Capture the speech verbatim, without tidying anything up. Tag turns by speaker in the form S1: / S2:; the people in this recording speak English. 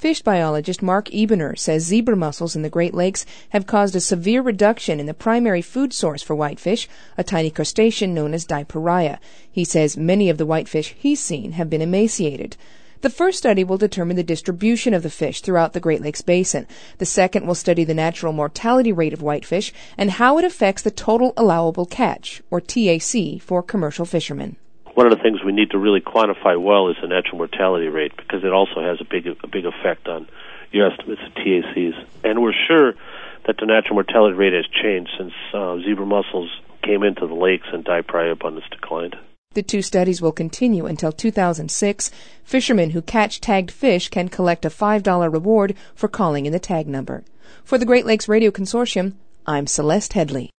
S1: Fish biologist Mark Ebener says zebra mussels in the Great Lakes have caused a severe reduction in the primary food source for whitefish, a tiny crustacean known as Diparia. He says many of the whitefish he's seen have been emaciated. The first study will determine the distribution of the fish throughout the Great Lakes Basin. The second will study the natural mortality rate of whitefish and how it affects the total allowable catch, or T A C, for commercial fishermen.
S2: One of the things we need to really quantify well is the natural mortality rate, because it also has a big a big effect on your estimates of T A Cs. And we're sure that the natural mortality rate has changed since uh, zebra mussels came into the lakes and Diparia abundance declined.
S1: The two studies will continue until two thousand six. Fishermen who catch tagged fish can collect a five dollar reward for calling in the tag number. For the Great Lakes Radio Consortium, I'm Celeste Headley.